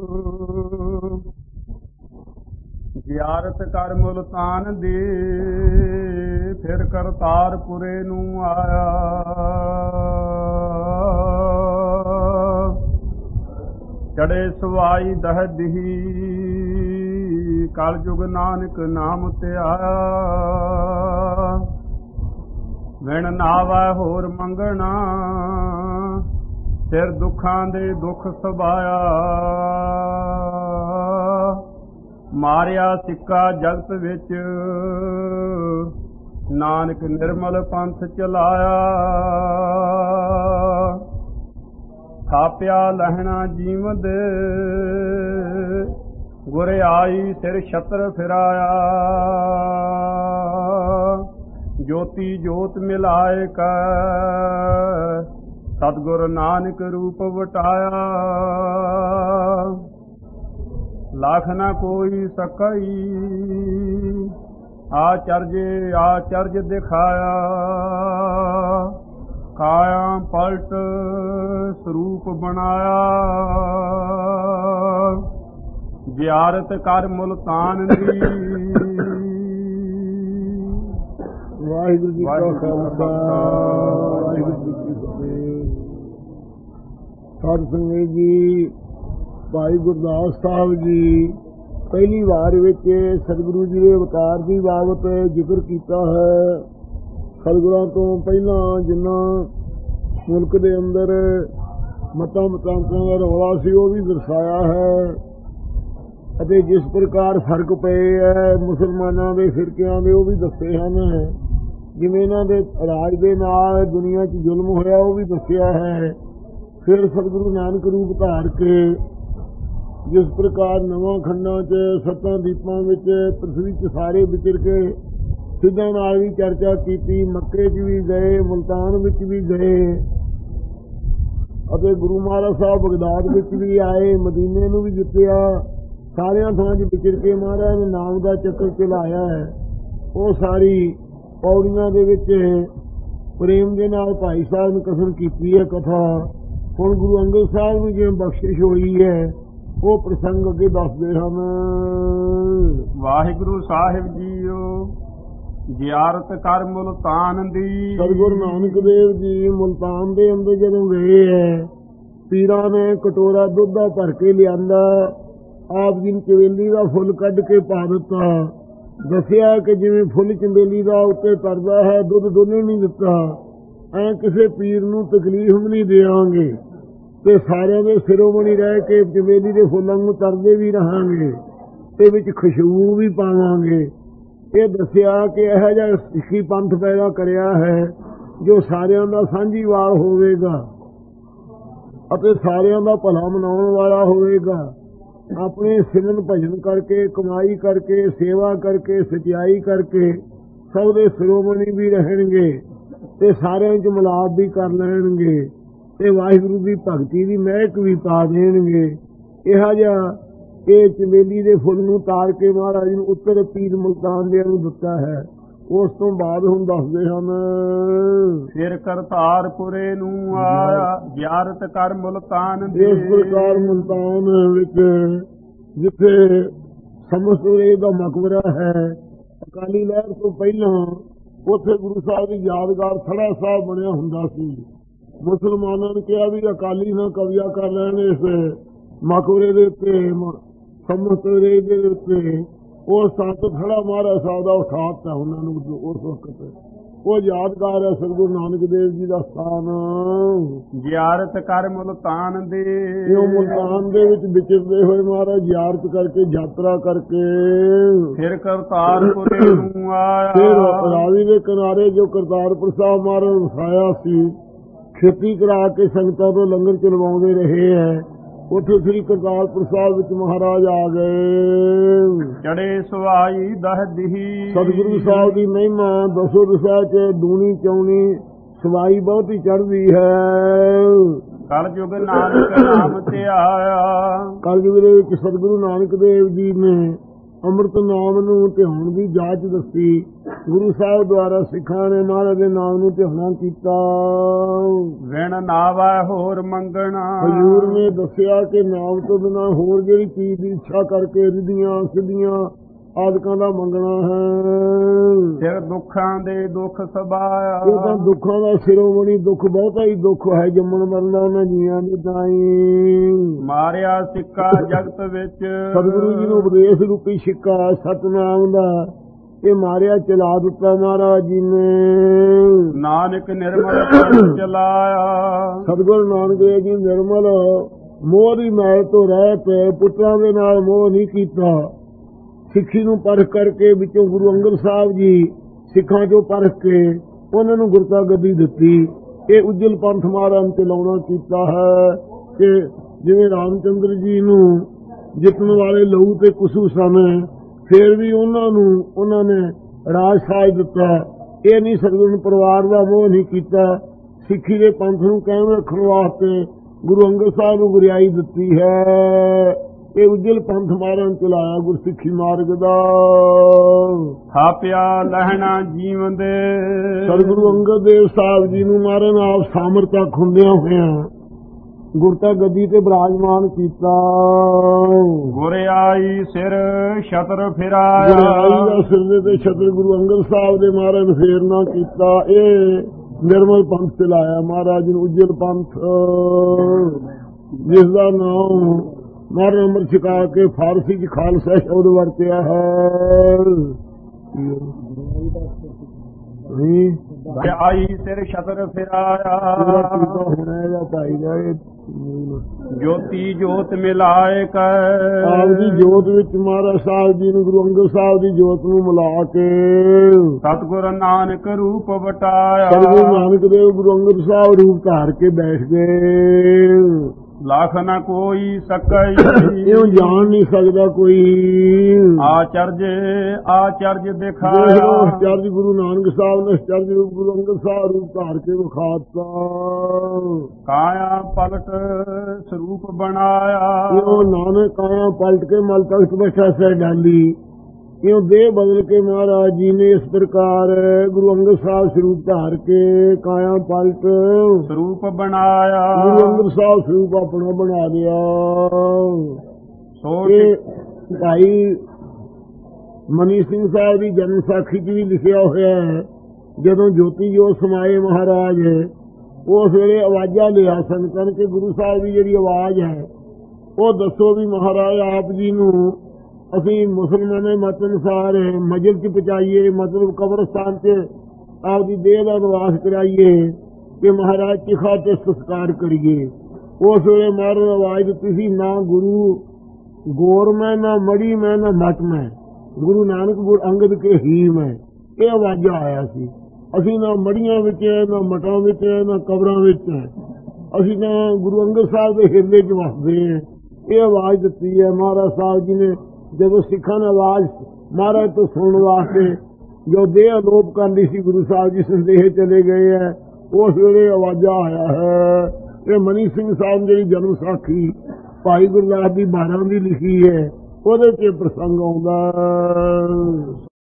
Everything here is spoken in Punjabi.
ਜ਼ਿਆਰਤ ਕਰ ਮੁਲਤਾਨ ਦੀ, ਫਿਰ ਕਰਤਾਰਪੁਰੇ ਨੂੰ ਆਇਆ। ਚੜੇ ਸਵਾਈ ਦਹਦਹੀ, ਕਲਯੁਗ ਨਾਨਕ ਨਾਮ ਤੇ ਆਇਆ। ਵਿਣ ਨਾਵੈ ਹੋਰ ਮੰਗਣਾ, ਸਿਰ ਦੁੱਖਾਂ ਦੇ ਦੁੱਖ ਸਬਾਇਆ। ਮਾਰਿਆ ਸਿੱਕਾ ਜਗਤ ਵਿੱਚ, ਨਾਨਕ ਨਿਰਮਲ ਪੰਥ ਚਲਾਇਆ। ਥਾਪਿਆ ਲਹਿਣਾ ਜੀਵਦ, ਗੁਰ ਆਈ ਸਿਰ ਛਤਰ ਫਿਰਾਇਆ। ਜੋਤੀ ਜੋਤ ਮਿਲਾਏ ਕੈ, ਸਤਿਗੁਰ ਨਾਨਕ ਰੂਪ ਵਟਾਇਆ। ਲੱਖ ਨਾ ਕੋਈ ਸਕਈ, ਆਚਰਜ ਦਿਖਾਇਆ। ਕਾਇਆ ਪਲਟ ਸਰੂਪ ਬਣਾਇਆ। ਜ਼ਿਆਰਤ ਕਰ ਮੁਲਤਾਨ ਦੀ। ਵਾਹਿਗੁਰੂ ਜੀ ਕਾ ਖਾਲਸਾ, ਵਾਹਿਗੁਰੂ ਜੀ ਕੀ ਫਤਿਹ। ਸਾਧ ਸੰਗਤ ਜੀ, ਭਾਈ ਗੁਰਦਾਸ ਸਾਹਿਬ ਜੀ ਪਹਿਲੀ ਵਾਰ ਵਿੱਚ ਸਤਿਗੁਰੂ ਜੀ ਦੇ ਅਵਤਾਰ ਦੀ ਬਾਬਤ ਜ਼ਿਕਰ ਕੀਤਾ ਹੈ। ਸਤਿਗੁਰਾਂ ਤੋਂ ਪਹਿਲਾਂ ਜਿੰਨਾ ਮੁਲਕ ਦੇ ਅੰਦਰ ਮਤਾਂ ਮਤਾਂਤਰਾਂ ਦਾ ਰੌਲਾ ਸੀ ਉਹ ਵੀ ਦਰਸਾਇਆ ਹੈ, ਅਤੇ ਜਿਸ ਪ੍ਰਕਾਰ ਫਰਕ ਪਏ ਹੈ ਮੁਸਲਮਾਨਾਂ ਦੇ ਫਿਰਕਿਆਂ ਦੇ ਉਹ ਵੀ ਦੱਸੇ ਹਨ। ਜਿਵੇਂ ਇਹਨਾਂ ਦੇ ਰਾਜ ਦੇ ਨਾਲ ਦੁਨੀਆ 'ਚ ਜ਼ੁਲਮ ਹੋਇਆ ਉਹ ਵੀ ਦੱਸਿਆ ਹੈ। ਫਿਰ ਸਤਿਗੁਰੂ ਨਾਨਕ ਰੂਪ ਧਾਰ ਕੇ ਜਿਸ ਪ੍ਰਕਾਰ ਨਵਾਂ ਖੰਡਾਂ 'ਚ ਸੱਤਾਂ ਦੀਪਾਂ ਵਿੱਚ ਪ੍ਰਿਥਵੀ 'ਚ ਸਾਰੇ ਵਿਚਰ ਕੇ ਸਿੱਧਾਂ ਨਾਲ ਵੀ ਚਰਚਾ ਕੀਤੀ। ਮੱਕੇ 'ਚ ਵੀ ਗਏ, ਮੁਲਤਾਨ ਵਿੱਚ ਵੀ ਗਏ, ਅਤੇ ਗੁਰੂ ਮਹਾਰਾਜ ਸਾਹਿਬ ਬਗਦਾਦ ਵਿੱਚ ਵੀ ਆਏ, ਮਦੀਨੇ ਨੂੰ ਵੀ ਜਿੱਤਿਆ। ਸਾਰਿਆਂ ਥਾਂ 'ਚ ਵਿਚਰ ਕੇ ਮਹਾਰਾਜ ਨੇ ਨਾਮ ਦਾ ਚੱਕਰ ਚਲਾਇਆ ਹੈ। ਉਹ ਸਾਰੀ ਪੌੜੀਆਂ ਦੇ ਵਿੱਚ ਪ੍ਰੇਮ ਦੇ ਨਾਲ ਭਾਈ ਸਾਹਿਬ ਨੇ ਕਥਨ ਕੀਤੀ ਹੈ ਕਥਾ। ਹੁਣ ਗੁਰੂ ਅੰਗਦ ਸਾਹਿਬ ਨੂੰ ਜਿਵੇਂ ਬਖਸ਼ਿਸ਼ ਹੋਈ ਹੈ ਉਹ ਪ੍ਰਸੰਗ ਅੱਗੇ ਦੱਸਦੇ ਹਨ। ਵਾਹਿਗੁਰੂ ਸਾਹਿਬ ਜੀਓ, ਜ਼ਿਆਰਤ ਕਰ ਮੁਲਤਾਨ ਦੀ। ਸਤਿਗੁਰੂ ਨਾਨਕ ਦੇਵ ਜੀ ਮੁਲਤਾਨ ਦੇ ਅੰਦਰ ਜਦੋਂ ਗਏ ਹੈ, ਪੀਰਾਂ ਨੇ ਕਟੋਰਾ ਦੁੱਧ ਦਾ ਭਰ ਕੇ ਲਿਆਂਦਾ। ਆਪ ਜੀ ਨੇ ਚਵੇਲੀ ਦਾ ਫੁੱਲ ਕੱਢ ਕੇ ਪਾ ਦਿੱਤਾ। ਦੱਸਿਆ ਕਿ ਜਿਵੇਂ ਫੁੱਲ ਚੰਬੇਲੀ ਦਾ ਉੱਤੇ ਤਰਦਾ ਹੈ, ਦੁੱਧ ਦੋਨੇ ਨਹੀਂ ਦਿੱਤਾ। ਐ ਕਿਸੇ ਪੀਰ ਨੂੰ ਤਕਲੀਫ ਵੀ ਨਹੀਂ ਦੇਵਾਂਗੇ ਤੇ ਸਾਰਿਆਂ ਦੇ ਸਿਰੋਮਣੀ ਰਹਿ ਕੇ ਚੰਬੇਲੀ ਦੇ ਫੁੱਲਾਂ ਨੂੰ ਤਰਦੇ ਵੀ ਰਹਾਂਗੇ ਤੇ ਵਿੱਚ ਖੁਸ਼ਬੂ ਵੀ ਪਾਵਾਂਗੇ। ਇਹ ਦੱਸਿਆ ਕਿ ਇਹੋ ਜਿਹਾ ਸਿੱਖੀ ਪੰਥ ਪੈਦਾ ਕਰਿਆ ਹੈ ਜੋ ਸਾਰਿਆਂ ਦਾ ਸਾਂਝੀਵਾਲ ਹੋਵੇਗਾ ਅਤੇ ਸਾਰਿਆਂ ਦਾ ਭਲਾ ਮਨਾਉਣ ਵਾਲਾ ਹੋਵੇਗਾ। ਆਪਣੇ ਸਿਮਰਨ ਭਜਨ ਕਰਕੇ, ਕਮਾਈ ਕਰਕੇ, ਸੇਵਾ ਕਰਕੇ, ਸਚਾਈ ਕਰਕੇ ਸਭ ਦੇ ਸਿਰੋਮਣੀ ਵੀ ਰਹਿਣਗੇ ਤੇ ਸਾਰਿਆਂ 'ਚ ਮਿਲਾਪ ਵੀ ਕਰ ਲੈਣਗੇ ਤੇ ਵਾਹਿਗੁਰੂ ਦੀ ਭਗਤੀ ਦੀ ਮਹਿਕ ਵੀ ਪਾ ਦੇਣਗੇ। ਇਹੋ ਜਿਹਾ ਇਹ ਚਮੇਲੀ ਦੇ ਫੁੱਲ ਨੂੰ ਤਾਰ ਕੇ ਮਹਾਰਾਜ ਨੂੰ ਉੱਤਰ ਪੀਰ ਮੁਲਤਾਨ ਦੇ ਨੂੰ ਦਿੱਤਾ ਹੈ। ਉਸ ਤੋਂ ਬਾਅਦ ਹੁਣ ਦੱਸਦੇ ਹਨ, ਫਿਰ ਕਰਤਾਰਪੁਰੇ ਨੂੰ ਆਇਆ। ਜ਼ਿਆਰਤ ਕਰ ਮੁਲਤਾਨ ਦੀ। ਇਸ ਪ੍ਰਕਾਰ ਮੁਲਤਾਨ ਵਿੱਚ ਜਿੱਥੇ ਸਮਸਤੂਰੇ ਦਾ ਮਕਬਰਾ ਹੈ, ਅਕਾਲੀ ਲਹਿਰ ਤੋਂ ਪਹਿਲਾਂ ਉੱਥੇ ਗੁਰੂ ਸਾਹਿਬ ਦੀ ਯਾਦਗਾਰ ਥੜਾ ਸਾਹਿਬ ਬਣਿਆ ਹੁੰਦਾ ਸੀ। ਮੁਸਲਮਾਨਾਂ ਨੇ ਕਿਹਾ ਵੀ ਅਕਾਲੀ ਨਾ ਕਬਜ਼ਾ ਕਰ ਲੈਣ ਇਸ ਮਕਬਰੇ ਦੇ ਉੱਤੇ, ਸਮਸਤੂਰੇ ਦੇ ਉੱਤੇ। ਉਹ ਸੰਤ ਥੜਾ ਮਹਾਰਾਜ ਸਾਹਿਬ ਦਾ ਉਠਾਤਾ ਉਹਨਾਂ ਨੂੰ ਉਸ ਵਕਤ। ਉਹ ਯਾਦਗਾਰ ਹੈ ਸਤਿਗੁਰੂ ਨਾਨਕ ਦੇਵ ਜੀ ਦਾ ਸਥਾਨ। ਜ਼ਿਆਰਤ ਕਰ ਮੁਲਤਾਨ ਦੀ। ਉਹ ਮੁਲਤਾਨ ਦੇ ਵਿੱਚ ਵਿਚਰਦੇ ਹੋਏ ਮਹਾਰਾਜ ਜ਼ਿਆਰਤ ਕਰਕੇ, ਯਾਤਰਾ ਕਰਕੇ ਫਿਰ ਕਰਤਾਰਪੁਰੇ ਨੂੰ ਆਇਆ। ਫਿਰ ਰਾਵੀ ਦੇ ਕਿਨਾਰੇ ਜੋ ਕਰਤਾਰਪੁਰ ਸਾਹਿਬ ਮਹਾਰਾਜ ਵਸਾਇਆ ਸੀ, ਖੇਤੀ ਕਰਾ ਕੇ ਸੰਗਤਾਂ ਤੋਂ ਲੰਗਰ ਚਲਵਾਉਂਦੇ ਰਹੇ ਹੈ। ਉੱਥੇ ਸ੍ਰੀ ਕਰਤਾਰਪੁਰ ਸਾਹਿਬ ਵਿੱਚ ਮਹਾਰਾਜ ਆ ਗਏ। ਚੜੇ ਸਵਾਈ ਦਹਦਹੀ। ਸਤਿਗੁਰੂ ਸਾਹਿਬ ਦੀ ਮਹਿਮਾ ਦਸੋ ਦਿਸ਼ਾ 'ਚ ਦੂਣੀ ਚੌਣੀ ਸਵਾਈ ਬਹੁਤ ਹੀ ਚੜ੍ਹਦੀ ਹੈ। ਕਲਯੁਗ ਨਾਨਕ ਨਾਮ ਤੇ ਆਇਆ। ਕਲਯੁਗ ਦੇ ਵਿੱਚ ਸਤਿਗੁਰੂ ਨਾਨਕ ਦੇਵ ਜੀ ਨੇ ਅੰਮ੍ਰਿਤ ਨਾਮ ਨੂੰ ਧਿਆਉਣ ਦੀ ਜਾਚ ਦੱਸੀ। ਗੁਰੂ ਸਾਹਿਬ ਦੁਆਰਾ ਸਿੱਖਾਂ ਨੇ ਮਹਾਰਾਜ ਦੇ ਨਾਮ ਨੂੰ ਧਿਆਉਣਾ ਕੀਤਾ। ਵਿਣ ਨਾਵੈ ਹੋਰ ਮੰਗਣਾ, ਹਜ਼ੂਰ ਨੇ ਦੱਸਿਆ ਕਿ ਨਾਮ ਤੋਂ ਬਿਨਾਂ ਹੋਰ ਜਿਹੜੀ ਚੀਜ਼ ਦੀ ਇੱਛਾ ਕਰਕੇ ਰਿੱਧੀਆਂ ਸਿੱਧੀਆਂ ਆਦਿਕਾਂ ਦਾ ਮੰਗਣਾ ਹੈ। ਸਿਰ ਦੁੱਖਾਂ ਦੇ ਦੁੱਖ ਸਬਾਇਆ, ਇਹ ਤਾਂ ਦੁੱਖਾਂ ਦਾ ਸਿਰੋਮਣੀ ਦੁੱਖ, ਬਹੁਤਾ ਹੀ ਦੁੱਖ ਹੈ ਜੰਮਣ ਮਰਨ ਦਾ ਉਹਨਾਂ ਜੀਆਂ ਦੇ ਤਾਈਂ। ਮਾਰਿਆ ਸਿੱਕਾ ਜਗਤ ਵਿੱਚ, ਸਤਿਗੁਰੂ ਜੀ ਨੂੰ ਉਪਦੇਸ਼ ਰੂਪੀ ਸਿੱਕਾ ਸਤਿਨਾਮ ਦਾ ਇਹ ਮਾਰਿਆ ਚਲਾ ਦਿੱਤਾ ਮਹਾਰਾਜ ਜੀ ਨੇ। ਨਾਨਕ ਨਿਰਮਲ ਪਦ ਚਲਾਇਆ, ਸਤਿਗੁਰੂ ਨਾਨਕ ਦੇਵ ਜੀ ਨਿਰਮਲ ਮੋਹ ਦੀ ਮੈਲ ਤੋਂ ਰਹਿ ਪਏ, ਪੁੱਤਰਾਂ ਦੇ ਨਾਲ ਮੋਹ ਨਹੀਂ ਕੀਤਾ। ਸਿੱਖੀ ਨੂੰ ਪਰਖ ਕਰਕੇ ਵਿੱਚੋਂ ਗੁਰੂ ਅੰਗਦ ਸਾਹਿਬ ਜੀ ਸਿੱਖਾਂ ਚੋਂ ਪਰਖ ਕੇ ਉਹਨਾਂ ਨੂੰ ਗੁਰਤਾ ਗੱਦੀ ਦਿੱਤੀ। ਇਹ ਉਜਲ ਪੰਥ ਮਹਾਰਾਜ ਤੇ ਲਾਉਣਾ ਕੀਤਾ ਹੈ ਕਿ ਜਿਵੇਂ ਰਾਮਚੰਦਰ ਜੀ ਨੂੰ ਜਿੱਤਣ ਵਾਲੇ ਲਹੂ ਤੇ ਕੁਸੂ ਸਨ, ਫੇਰ ਵੀ ਉਹਨਾਂ ਨੇ ਰਾਜ ਸਾਜ ਦਿੱਤਾ। ਇਹ ਨਹੀਂ ਸਤਿਗੁਰੂ ਪਰਿਵਾਰ ਦਾ ਮੋਹ ਨਹੀਂ ਕੀਤਾ। ਸਿੱਖੀ ਦੇ ਪੰਥ ਨੂੰ ਕਾਇਮ ਰੱਖਣ ਵਾਸਤੇ ਗੁਰੂ ਅੰਗਦ ਸਾਹਿਬ ਨੂੰ ਗੁਰਿਆਈ ਦਿੱਤੀ ਹੈ। ਇਹ ਉਜਲ ਪੰਥ ਮਹਾਰਾਜ ਚਲਾਇਆ ਗੁਰਸਿੱਖੀ ਮਾਰਗ ਦਾ। ਥਾਪਿਆ ਲਹਿਣਾ ਜੀਵਨ ਦੇ, ਸਤਿਗੁਰੂ ਅੰਗਦ ਦੇਵ ਸਾਹਿਬ ਜੀ ਨੂੰ ਮਹਾਰਾਜ ਆਪ ਸਾਮਰਥ ਹੁੰਦਿਆਂ ਹੋਇਆਂ ਗੁਰਤਾ ਗੱਦੀ ਤੇ ਬਿਰਾਜਮਾਨ ਕੀਤਾ। ਗੁਰਿਆਈ ਸਿਰ ਛਤਰ ਫਿਰਾਇਆ, ਗੁਰਿਆਈ ਦਾ ਸਿਰ ਦੇ ਤੇ ਛਤਰ ਗੁਰੂ ਅੰਗਦ ਸਾਹਿਬ ਦੇ ਮਹਾਰਾਜ ਨੇ ਫੇਰਨਾ ਕੀਤਾ। ਇਹ ਨਿਰਮਲ ਪੰਥ ਚਲਾਇਆ ਮਹਾਰਾਜ ਨੂੰ, ਉਜਲ ਪੰਥ, ਜਿਸ ਦਾ ਨਾਮ ਮਹਾਰਾਜ ਅੰਮ੍ਰਿਤ ਛਕਾ ਕੇ ਫਾਰਸੀ ਚ ਖਾਲਸਾ ਸ਼ਬਦ ਵਰਤਿਆ ਹੈ। ਗੁਰਿਆਈ ਸਿਰ ਛਤਰ ਫਿਰਾਇਆ, ਹੁਣ ਇਹਦਾ ਭਾਈ ਦਾ ਜੋਤੀ ਜੋਤ ਮਿਲਾਏ ਕੈ, ਆਪ ਦੀ ਜੋਤ ਵਿੱਚ ਮਹਾਰਾਜ ਸਾਹਿਬ ਜੀ ਨੂੰ, ਗੁਰੂ ਅੰਗਦ ਸਾਹਿਬ ਦੀ ਜੋਤ ਨੂੰ ਮਿਲਾ ਕੇ ਸਤਿਗੁਰ ਨਾਨਕ ਰੂਪ ਵਟਾਇਆ। ਸਤਿਗੁਰੂ ਨਾਨਕ ਦੇਵ ਗੁਰੂ ਅੰਗਦ ਸਾਹਿਬ ਰੂਪ ਧਾਰ ਕੇ ਬੈਠ ਗਏ। ਲੱਖ ਨਾ ਕੋਈ ਸਕਈ, ਇਹਨੂੰ ਜਾਣ ਨਹੀਂ ਸਕਦਾ ਕੋਈ। ਆਚਰਜ ਦਿਖਾਇਆ, ਆਚਰਜ ਗੁਰੂ ਨਾਨਕ ਸਾਹਿਬ ਨੇ ਆਚਰਜ ਰੂਪ ਗੁਰੂ ਅੰਗਦ ਸਾਹਿਬ ਰੂਪ ਧਾਰ ਕੇ ਵਿਖਾਤਾ। ਕਾਇਆ ਪਲਟ ਸਰੂਪ ਬਣਾਇਆ, ਉਹ ਨਾਨਕ ਕਾਇਆ ਪਲਟ ਕੇ ਮਲ ਤਖਤ ਬੈਠਾ ਸਹਿ ਡਾਲੀ। ਇਉਂ ਦੇਹ ਬਦਲ ਕੇ ਮਹਾਰਾਜ ਜੀ ਨੇ ਇਸ ਪ੍ਰਕਾਰ ਗੁਰੂ ਅੰਗਦ ਸਾਹਿਬ ਸਰੂਪ ਧਾਰ ਕੇ ਕਾਇਆ ਪਲਟ ਸਰੂਪ ਬਣਾਇਆ। ਗੁਰੂ ਅੰਗਦ ਸਾਹਿਬ ਸਰੂਪ ਆਪਣਾ ਬਣਾ ਲਿਆ। ਭਾਈ ਮਨੀ ਸਿੰਘ ਸਾਹਿਬ ਦੀ ਜਨਮ ਸਾਖੀ ਚ ਵੀ ਲਿਖਿਆ ਹੋਇਆ ਹੈ, ਜਦੋਂ ਜੋਤੀ ਜੋਤ ਸਮਾਏ ਮਹਾਰਾਜ ਉਸ ਵੇਲੇ ਆਵਾਜ਼ਾਂ ਲਿਆ ਸੰਗਤਾਂ ਕਿ ਗੁਰੂ ਸਾਹਿਬ ਦੀ ਜਿਹੜੀ ਆਵਾਜ਼ ਹੈ ਉਹ ਦੱਸੋ ਵੀ ਮਹਾਰਾਜ ਆਪ ਜੀ ਨੂੰ ਅਸੀਂ ਮੁਸਲਮਾਨੇ ਮਤ ਅਨੁਸਾਰ ਮਜਲ ਚ ਪਹੁੰਚਾਈਏ, ਮਤਲਬ ਕਬਰਸਤਾਨ ਚ ਆਪਦੀ ਦੇਹ ਦਾ ਨਿਵਾਸ ਕਰਾਈਏ ਕਿ ਮਹਾਰਾਜ ਚਿਖਾ ਤੇ ਸੰਸਕਾਰ ਕਰੀਏ। ਉਸ ਵੇਲੇ ਮਹਾਰਾਜ ਆਵਾਜ਼ ਦਿੱਤੀ ਸੀ, ਨਾ ਗੁਰੂ ਗੋਰ ਮੈਂ, ਨਾ ਮੜੀ ਮੈਂ, ਨਾ ਮਟ ਮੈਂ, ਗੁਰੂ ਨਾਨਕ ਗੁਰ ਅੰਗਦ ਕੇ ਹੀ ਮੈਂ। ਇਹ ਆਵਾਜ਼ਾਂ ਆਇਆ ਸੀ। ਅਸੀਂ ਨਾ ਮੜੀਆਂ ਵਿੱਚ ਹੈ, ਨਾ ਮਟਾਂ ਵਿੱਚ ਹੈ, ਨਾ ਕਬਰਾਂ ਵਿੱਚ ਹੈ, ਅਸੀਂ ਤਾਂ ਗੁਰੂ ਅੰਗਦ ਸਾਹਿਬ ਦੇ ਹਿਰਦੇ ਚ ਵਸਦੇ ਹਾਂ। ਇਹ ਆਵਾਜ਼ ਦਿੱਤੀ ਹੈ ਮਹਾਰਾਜ ਸਾਹਿਬ ਜੀ ਨੇ। ਜਦੋਂ ਸਿੱਖਾਂ ਨੇ ਆਵਾਜ਼ ਮਹਾਰਾਜ ਤੋਂ ਸੁਣਨ ਵਾਸਤੇ ਜੋ ਦੇਹ ਅਲੋਪ ਕਰਨੀ ਸੀ, ਗੁਰੂ ਸਾਹਿਬ ਜੀ ਸੰਦੇਹ ਚਲੇ ਗਏ ਹੈ, ਉਸ ਵੇਲੇ ਆਵਾਜ਼ਾਂ ਆਇਆ ਹੈ। ਇਹ ਮਨੀ ਸਿੰਘ ਸਾਹਿਬ ਜਿਹੜੀ ਜਨਮ ਸਾਖੀ ਭਾਈ ਗੁਰਦਾਸ ਦੀ 12 ਦੀ ਲਿਖੀ ਹੈ, ਉਹਦੇ ਚ ਪ੍ਰਸੰਗ ਆਉਂਦਾ।